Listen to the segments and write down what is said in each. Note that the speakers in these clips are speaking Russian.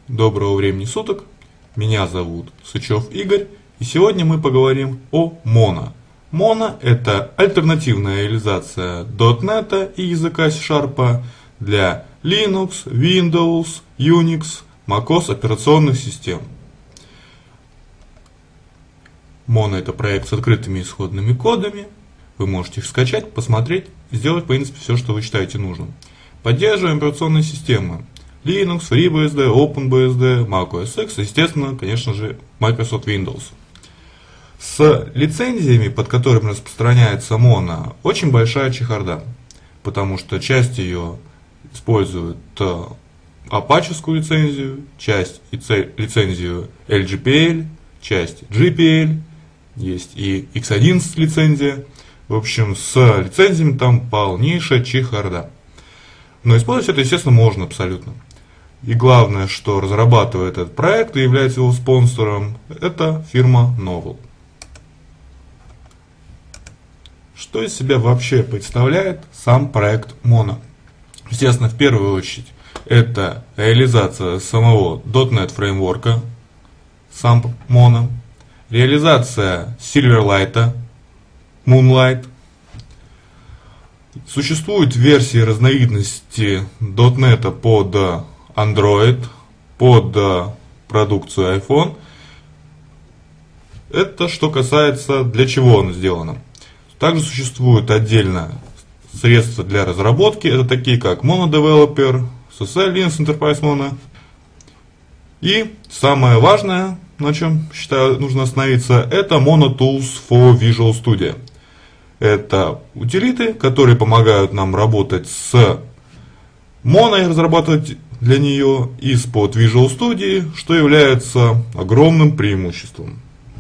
Доброго времени суток, меня зовут Сычев Игорь, и сегодня мы поговорим о Mono. Mono – это альтернативная реализация .NET и языка C# для Linux, Windows, Unix, macOS операционных систем. Mono – это проект с открытыми исходными кодами, вы можете их скачать, посмотреть и сделать, в принципе, все, что вы считаете нужным. Поддерживаем операционные системы Linux, FreeBSD, OpenBSD, Mac OS X, естественно, конечно же, Microsoft Windows. С лицензиями, под которыми распространяется Mono, очень большая чехарда, потому что часть ее использует апачевскую лицензию, часть лицензию LGPL, часть GPL, есть и X11 лицензия. В общем, с лицензиями там полнейшая чехарда. Но использовать это, естественно, можно абсолютно. И главное, что разрабатывает этот проект и является его спонсором, это фирма Novell. Что из себя вообще представляет сам проект Mono? Естественно, в первую очередь, это реализация самого .NET фреймворка, сам Mono, реализация Silverlight, Moonlight. Существуют версии разновидности .NET под Android, под продукцию iPhone. Это что касается, для чего оно сделано. Также существуют отдельно средства для разработки. Это такие как Mono Developer, SSL Linux Enterprise Mono. И самое важное, на чем, считаю, нужно остановиться, это Mono Tools for Visual Studio. Это утилиты, которые помогают нам работать с Mono и разрабатывать для нее из-под Visual Studio, что является огромным преимуществом.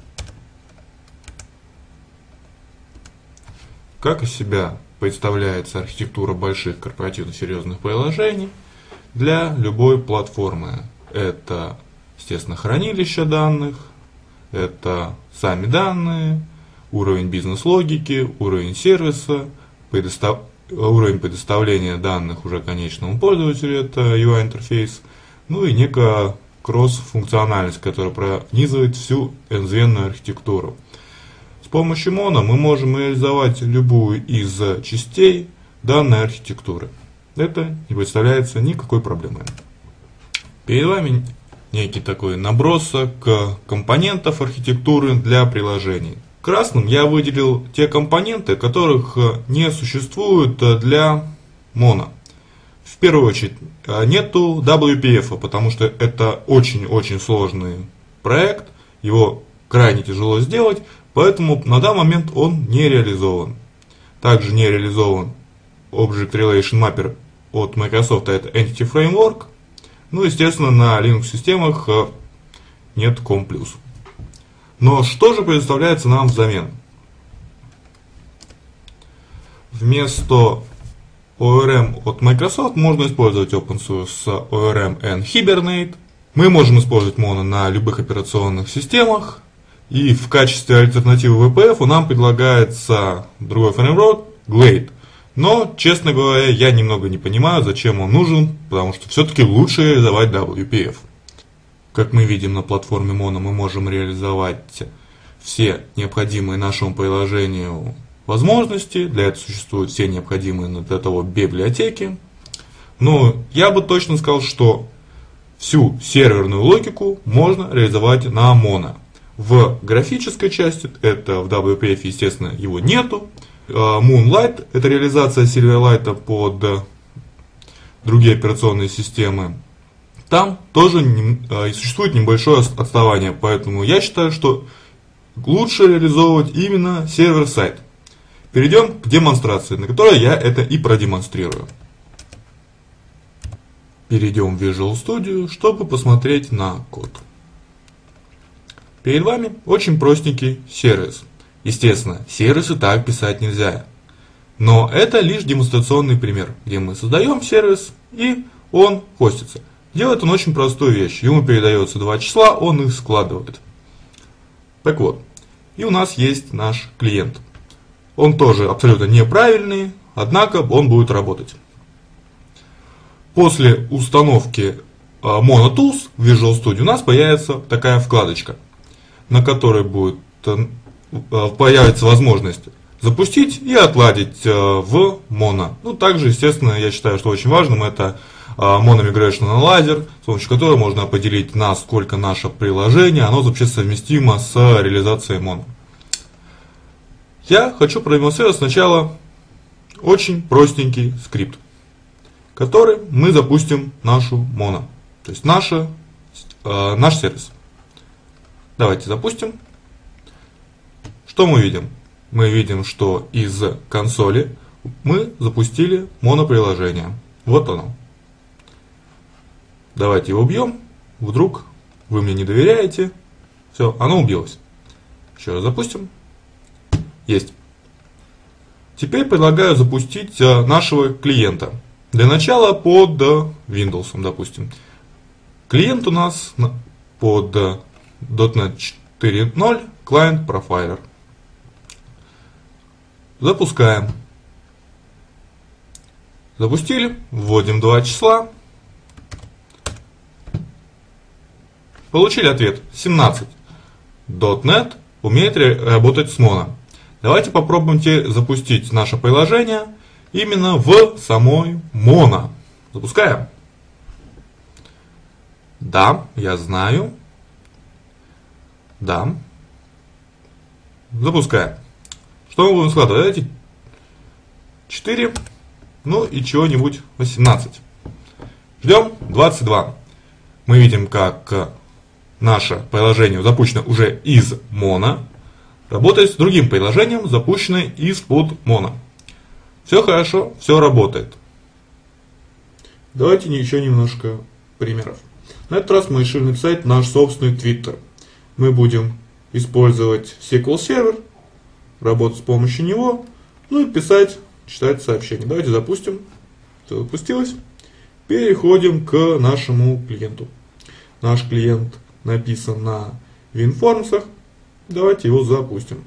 Как из себя представляется архитектура больших корпоративно серьезных приложений для любой платформы? Это, естественно, хранилище данных, это сами данные, уровень бизнес-логики, уровень сервиса, уровень предоставления данных уже конечному пользователю, это UI-интерфейс, ну и некая кросс-функциональность, которая пронизывает всю n-звенную архитектуру. С помощью Mono мы можем реализовать любую из частей данной архитектуры. Это не представляется никакой проблемой. Перед вами некий такой набросок компонентов архитектуры для приложений. Красным я выделил те компоненты, которых не существует для Mono. В первую очередь, нету WPF, потому что это очень-очень сложный проект, его крайне тяжело сделать, поэтому на данный момент он не реализован. Также не реализован Object Relation Mapper от Microsoft, это Entity Framework. Ну, естественно, на Linux-системах нет COM+. Но что же предоставляется нам взамен? Вместо ORM от Microsoft можно использовать open source ORM and Hibernate. Мы можем использовать Mono на любых операционных системах. И в качестве альтернативы WPF нам предлагается другой фреймворк Glade. Но, честно говоря, я немного не понимаю, зачем он нужен, потому что все-таки лучше реализовать WPF. Как мы видим на платформе Mono, мы можем реализовать все необходимые нашему приложению возможности. Для этого существуют все необходимые для того библиотеки. Но я бы точно сказал, что всю серверную логику можно реализовать на Mono. В графической части, это в WPF, естественно, его нету. Moonlight – это реализация Silverlight под другие операционные системы. Там тоже существует небольшое отставание, поэтому я считаю, что лучше реализовывать именно сервер-сайт. Перейдем к демонстрации, на которой я это и продемонстрирую. Перейдем в Visual Studio, чтобы посмотреть на код. Перед вами очень простенький сервис. Естественно, сервисы так писать нельзя. Но это лишь демонстрационный пример, где мы создаем сервис и он хостится. Делает он очень простую вещь. Ему передается два числа, он их складывает. Так вот, и у нас есть наш клиент. Он тоже абсолютно неправильный, однако он будет работать. После установки Mono Tools в Visual Studio у нас появится такая вкладочка, на которой появится возможность запустить и отладить в Mono. Ну, также, естественно, я считаю, что очень важным это Mono Migration Analyzer, с помощью которого можно определить, насколько наше приложение оно вообще совместимо с реализацией Mono. Я хочу продемонстрировать сначала очень простенький скрипт, который мы запустим нашу Mono, то есть наш сервис. Давайте запустим. Что мы видим? Мы видим, что из консоли мы запустили моноприложение. Вот оно. Давайте его убьем. Вдруг вы мне не доверяете. Все, оно убилось. Еще раз запустим. Есть. Теперь предлагаю запустить нашего клиента. Для начала под Windows, допустим. Клиент у нас под .NET 4.0 Client Profiler. Запускаем. Запустили. Вводим 2 числа. Получили ответ 17. .NET умеет работать с Mono. Давайте попробуем запустить наше приложение именно в самой Mono. Запускаем. Да, я знаю. Да. Запускаем. Что мы будем складывать? Давайте 4, ну и чего-нибудь 18. Ждем 22. Мы видим, как наше приложение запущено уже из Mono, работает с другим приложением, запущенное из-под Mono. Все хорошо, все работает. Давайте еще немножко примеров. На этот раз мы решили написать наш собственный Twitter. Мы будем использовать SQL Server, работать с помощью него, ну и писать, читать сообщения. Давайте запустим. Все запустилось. Переходим к нашему клиенту. Наш клиент написан на WinForms. Давайте его запустим.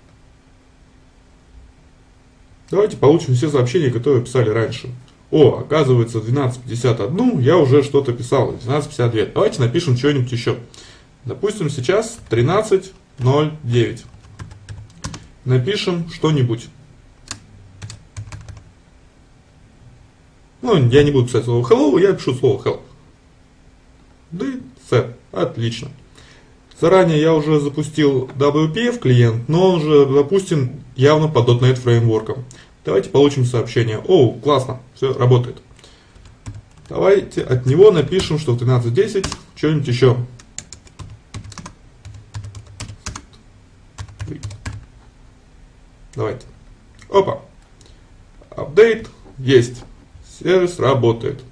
Давайте получим все сообщения, которые писали раньше. О, оказывается, 12:51 я уже что-то писал. 12:52. Давайте напишем что-нибудь еще. Допустим, сейчас 13:09. Напишем что-нибудь. Ну, я не буду писать слово hello, я пишу слово help. Да и set. Отлично. Заранее я уже запустил WPF клиент, но он уже запустен явно по .NET фреймворкам. Давайте получим сообщение. О, классно, все работает. Давайте от него напишем, что в 13:10 что-нибудь еще. Давайте. Опа. Апдейт есть. Сервис работает.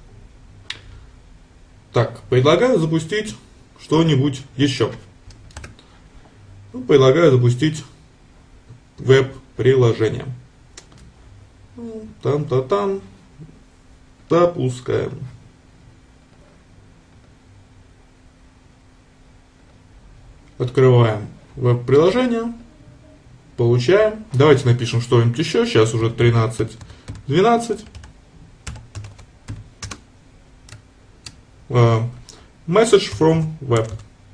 Так, предлагаю запустить что-нибудь еще. Ну, предлагаю запустить веб-приложение. Там-та-там. Запускаем. Открываем веб-приложение. Получаем. Давайте напишем что-нибудь еще. Сейчас уже 13:12. Message from web.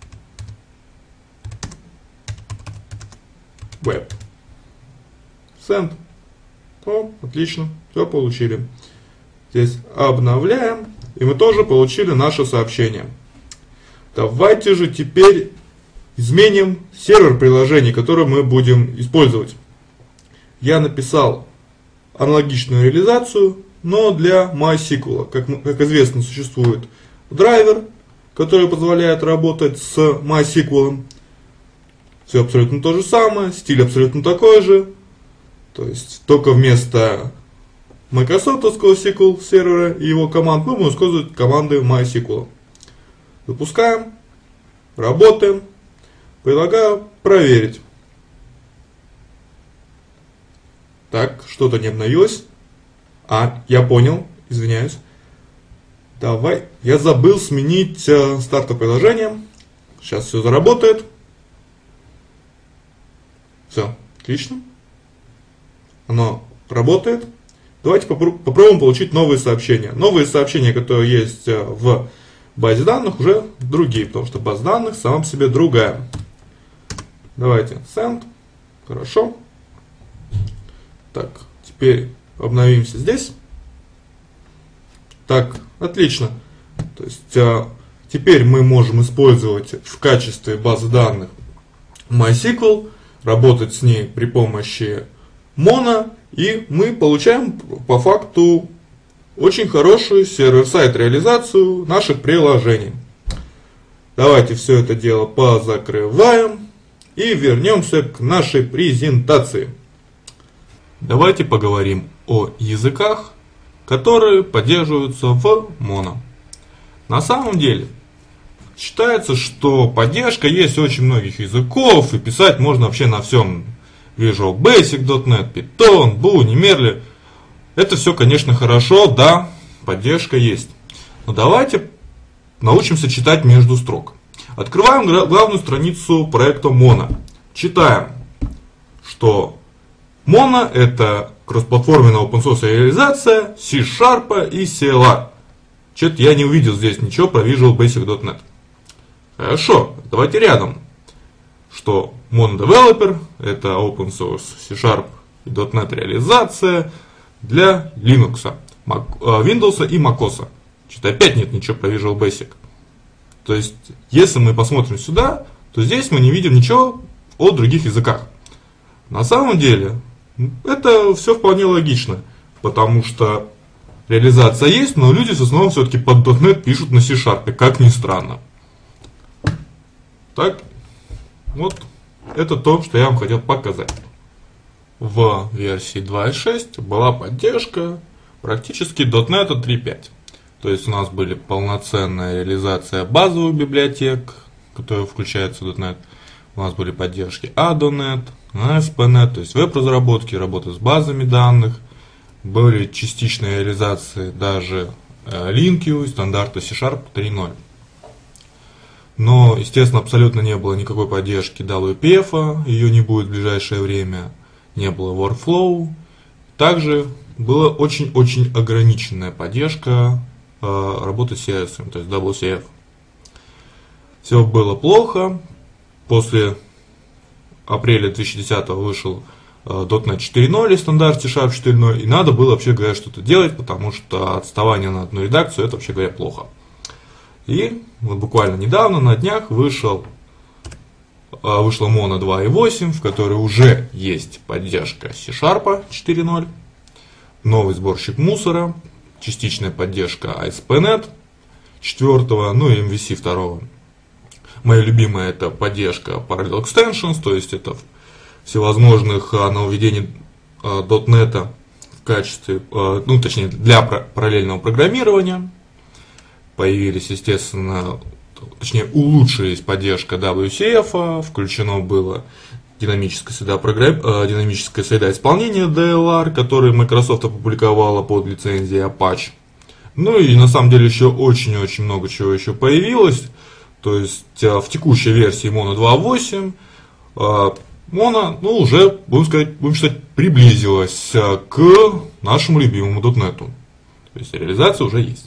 Web. Send. О, отлично. Все получили. Здесь обновляем. И мы тоже получили наше сообщение. Давайте же теперь изменим сервер приложений, который мы будем использовать. Я написал аналогичную реализацию, но для MySQL. Как известно, существует драйвер, который позволяет работать с MySQL. Все абсолютно то же самое, стиль абсолютно такой же. То есть только вместо Microsoft SQL сервера и его команд мы будем использовать команды MySQL. Запускаем, работаем. Предлагаю проверить. Так, что-то не обновилось. Я понял, извиняюсь. Давай, я забыл сменить стартовое приложение. Сейчас все заработает. Все, отлично. Оно работает. Давайте попробуем получить новые сообщения. Новые сообщения, которые есть в базе данных уже другие, потому что база данных сама по себе другая. Давайте send. Хорошо. Так, теперь обновимся здесь. Так, отлично. То есть теперь мы можем использовать в качестве базы данных MySQL, работать с ней при помощи Mono, и мы получаем по факту очень хорошую сервер-сайт реализацию наших приложений. Давайте все это дело позакрываем и вернемся к нашей презентации. Давайте поговорим о языках, которые поддерживаются в Mono. На самом деле, считается, что поддержка есть у очень многих языков, и писать можно вообще на всем. Visual Basic, .NET, Python, Boolean, Merle. Это все, конечно, хорошо, да, поддержка есть. Но давайте научимся читать между строк. Открываем главную страницу проекта Mono. Читаем, что Mono — это кроссплатформенная open source реализация C# и CLR. Что-то я не увидел здесь ничего про Visual Basic .NET. Хорошо, давайте рядом, что Mono Developer — это open source C# и .NET реализация для Linux, Windows и MacOS. Что-то опять нет ничего про Visual Basic. То есть, если мы посмотрим сюда, то здесь мы не видим ничего о других языках. На самом деле, это все вполне логично, потому что реализация есть, но люди в основном все-таки под .NET пишут на C#, как ни странно. Так, вот это то, что я вам хотел показать. В версии 2.6 была поддержка практически .NET 3.5. То есть у нас были полноценная реализация базовых библиотек, которые включаются в .NET. У нас были поддержки ADONET, ASP.NET, то есть веб-разработки, работа с базами данных. Были частичные реализации даже LINQ и стандарта C# 3.0. Но, естественно, абсолютно не было никакой поддержки WPF, ее не будет в ближайшее время, не было Workflow. Также была очень-очень ограниченная поддержка работы с CSS, то есть WCF. Все было плохо. После апреля 2010 вышел .NET 4.0 и стандарт C# 4.0, и надо было, вообще говоря, что-то делать, потому что отставание на одну редакцию — это, вообще говоря, плохо. И вот буквально недавно, на днях, вышла Mono 2.8, в которой уже есть поддержка C# 4.0, новый сборщик мусора, частичная поддержка ASP.NET 4, ну и MVC 2. Моя любимая — это поддержка Parallel Extensions, то есть это всевозможных нововведений .NET в качестве, ну точнее для параллельного программирования. Появились, естественно, точнее улучшились поддержка WCF, включено было динамическая среда исполнения DLR, которую Microsoft опубликовала под лицензией Apache. Ну и на самом деле еще очень-очень много чего еще появилось. То есть в текущей версии Mono 2.8 Mono, ну, уже, будем считать, приблизилась к нашему любимому .NET. То есть реализация уже есть.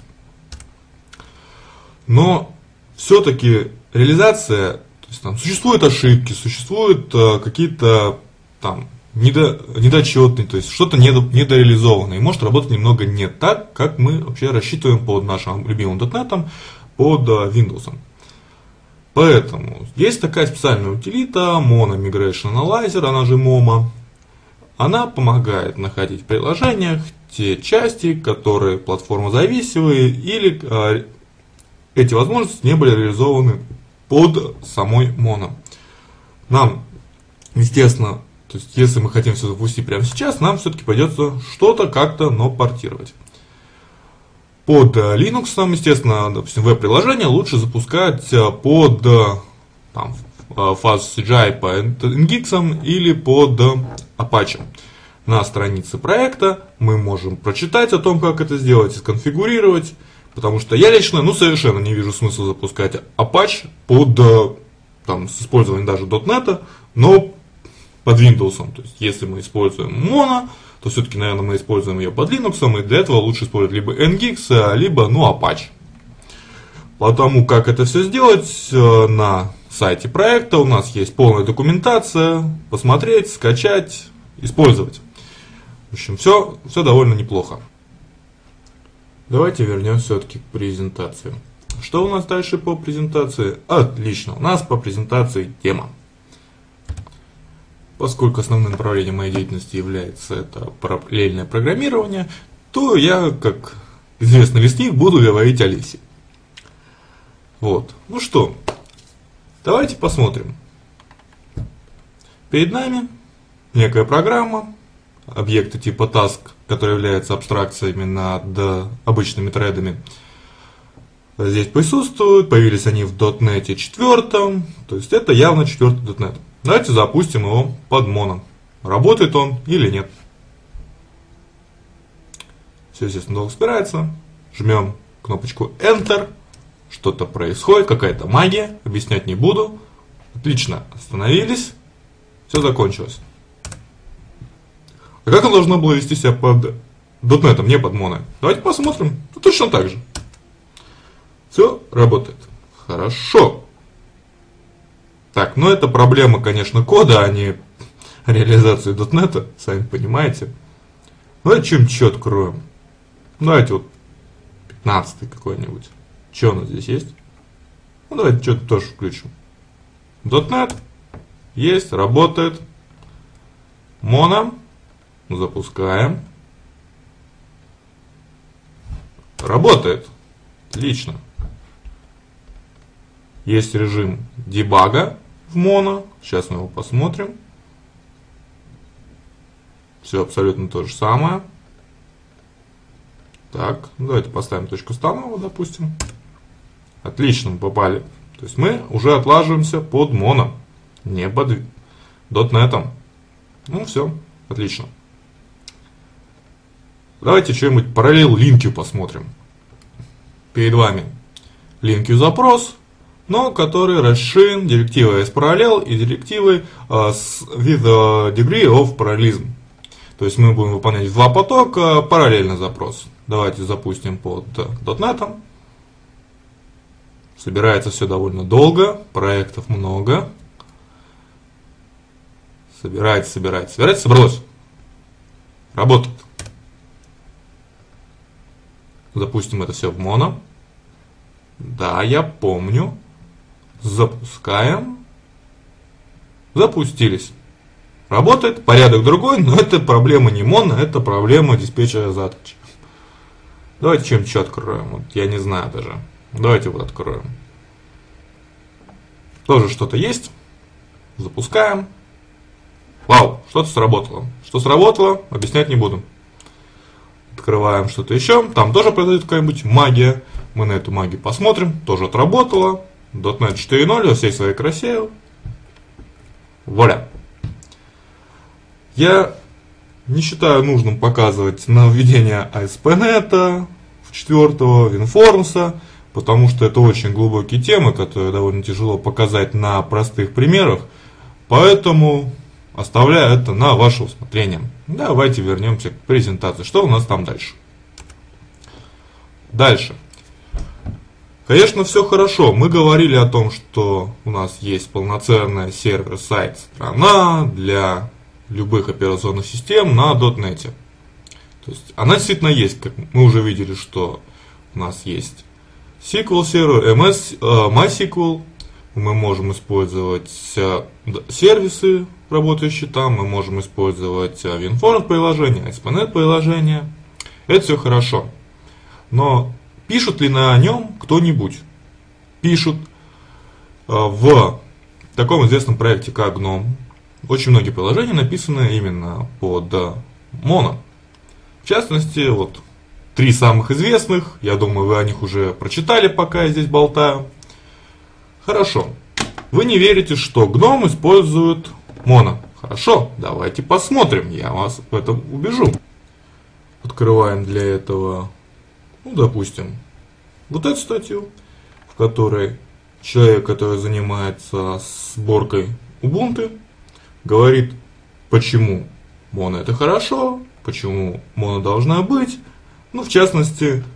Но все-таки реализация, то есть там существуют ошибки, существуют какие-то там недочетные, то есть что-то недореализованное, и может работать немного не так, как мы вообще рассчитываем под нашим любимым .NET, под Windows. Поэтому есть такая специальная утилита Mono Migration Analyzer, она же MOMA. Она помогает находить в приложениях те части, которые платформозависимые, или эти возможности не были реализованы под самой Mono. Нам, естественно, то есть если мы хотим все запустить прямо сейчас, нам все-таки придется что-то как-то портировать. Под Linux, естественно, допустим, веб-приложение лучше запускать под там, FastCGI по Nginx или под Apache. На странице проекта мы можем прочитать о том, как это сделать и сконфигурировать, потому что я лично совершенно не вижу смысла запускать Apache под, там, с использованием даже .NET, но под Windows. То есть, если мы используем Mono, то все-таки, наверное, мы используем ее под Linux, и для этого лучше использовать либо Nginx, либо Apache. По тому, как это все сделать, на сайте проекта у нас есть полная документация. Посмотреть, скачать, использовать. В общем, все довольно неплохо. Давайте вернемся все-таки к презентации. Что у нас дальше по презентации? Отлично, у нас по презентации тема. Поскольку основным направлением моей деятельности является это параллельное программирование, то я, как известный лесник, буду говорить о лесе. Вот. Ну что, давайте посмотрим. Перед нами некая программа, объекты типа task, которые являются абстракциями над обычными тредами. Здесь присутствуют, появились они в .NET 4, то есть это явно 4-й .NET. Давайте запустим его под моно. Работает он или нет. Все, естественно, долго собирается. Жмем кнопочку Enter. Что-то происходит, какая-то магия. Объяснять не буду. Отлично, остановились. Все закончилось. А как оно должно было вести себя под .NET, не под моно? Давайте посмотрим. Ну, точно так же. Все работает. Хорошо. Так, ну это проблема, конечно, кода, а не реализации .NET, сами понимаете. Давайте что-нибудь еще откроем. Давайте вот 15-й какой-нибудь. Что у нас здесь есть? Ну давайте что-то тоже включим. .NET есть, работает. Моно. Запускаем. Работает. Отлично. Есть режим дебага в моно. Сейчас мы его посмотрим. Все абсолютно то же самое. Так, давайте поставим точку станова, допустим. Отлично, мы попали. То есть мы уже отлаживаемся под моно, не под .NET. Ну все, отлично. Давайте что-нибудь параллел линкью посмотрим. Перед вами линкью запрос, но который расширен директивой sParallel и директивой with degree of parallelism. То есть мы будем выполнять в два потока параллельно запрос. Давайте запустим под .NET. Собирается все довольно долго, проектов много. Собралось. Работает. Запустим это все в моно. Да, я помню. Запускаем. Запустились. Работает, порядок другой, но это проблема не моно, это проблема диспетчера задач. Давайте что-нибудь еще откроем. Вот я не знаю даже. Давайте вот откроем. Тоже что-то есть. Запускаем. Вау, что-то сработало. Что сработало, объяснять не буду. Открываем что-то еще. Там тоже произойдет какая-нибудь магия. Мы на эту магию посмотрим. Тоже отработало. .NET 4.0 во всей своей красе. Вуаля. Я не считаю нужным показывать нововведение ASP.NET, 4-го, WinForms, потому что это очень глубокие темы, которые довольно тяжело показать на простых примерах. Поэтому оставляю это на ваше усмотрение. Давайте вернемся к презентации. Что у нас там дальше? Дальше. Конечно, все хорошо. Мы говорили о том, что у нас есть полноценная сервер-сайт страна для любых операционных систем на .NET. То есть она действительно есть, как мы уже видели, что у нас есть SQL сервер, MySQL. Мы можем использовать сервисы, работающие там, мы можем использовать WinForms приложение, ASP.NET приложение. Это все хорошо. Но пишут ли на нем кто-нибудь? Пишут. В таком известном проекте, как GNOME, очень многие приложения написаны именно под моно. В частности, вот 3 самых известных. Я думаю, вы о них уже прочитали, пока я здесь болтаю. Хорошо. Вы не верите, что GNOME использует моно. Хорошо, давайте посмотрим. Я вас в этом убежу. Открываем для этого, допустим, вот эту статью, в которой человек, который занимается сборкой Ubuntu, говорит, почему моно это хорошо, почему моно должна быть. В частности,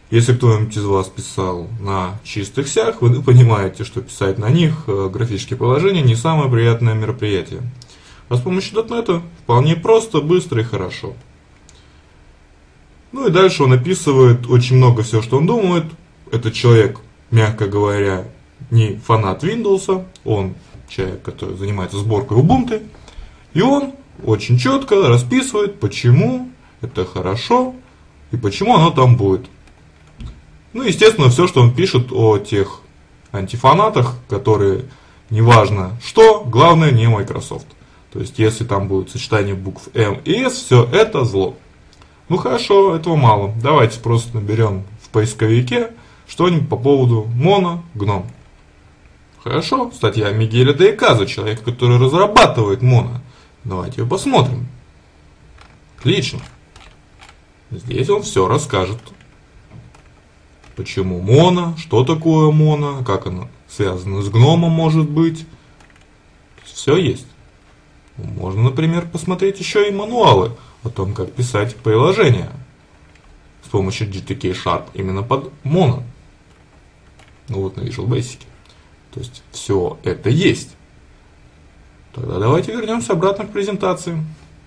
Если кто-нибудь из вас писал на чистых сях, вы понимаете, что писать на них графические приложения не самое приятное мероприятие. А с помощью .NET вполне просто, быстро и хорошо. Ну и дальше он описывает очень много всего, что он думает. Этот человек, мягко говоря, не фанат Windows, он человек, который занимается сборкой Ubuntu, и он очень четко расписывает, почему это хорошо и почему оно там будет. Ну, естественно, все, что он пишет о тех антифанатах, которые, неважно что, главное не Microsoft. То есть, если там будет сочетание букв М и С, все это зло. Ну хорошо, этого мало. Давайте просто наберем в поисковике что-нибудь по поводу Mono GNOME. Хорошо, статья Мигеля де Иказа, человек, который разрабатывает Mono. Давайте ее посмотрим. Отлично. Здесь он все расскажет. Почему Mono, что такое Mono, как оно связано с гномом может быть. Все есть. Можно, например, посмотреть еще и мануалы о том, как писать приложения с помощью GTK Sharp именно под Mono. Ну вот на Visual Basic. То есть все это есть. Тогда давайте вернемся обратно к презентации.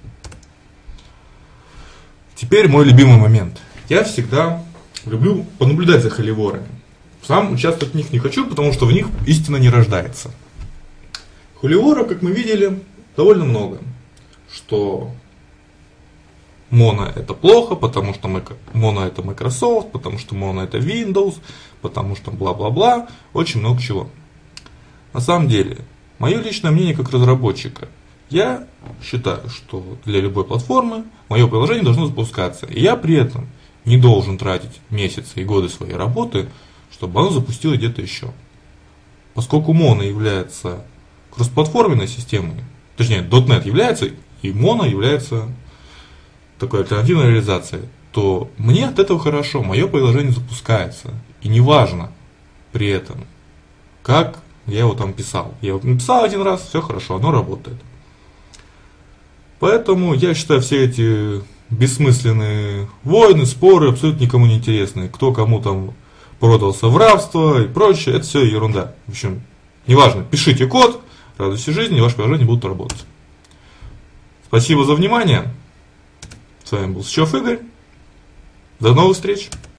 Теперь мой любимый момент. Я всегда люблю понаблюдать за холиворами. Сам участвовать в них не хочу, потому что в них истина не рождается. Холиворов, как мы видели, довольно много. Что Mono это плохо, потому что Mono это Microsoft, потому что Mono это Windows, потому что бла-бла-бла, очень много чего. На самом деле, мое личное мнение как разработчика, я считаю, что для любой платформы мое приложение должно запускаться, и я при этом не должен тратить месяцы и годы своей работы, чтобы оно запустилось где-то еще. Поскольку Mono является кроссплатформенной системой, точнее, .NET является, и Mono является такой альтернативной реализацией, то мне от этого хорошо, мое приложение запускается. И неважно при этом, как я его там писал. Я его написал один раз, все хорошо, оно работает. Поэтому я считаю все эти бессмысленные войны, споры абсолютно никому не интересны. Кто кому там продался в рабство и прочее, это все ерунда. В общем, неважно, пишите код, радуйтесь жизни, и ваши приложения будут работать. Спасибо за внимание. С вами был Сычев Игорь. До новых встреч.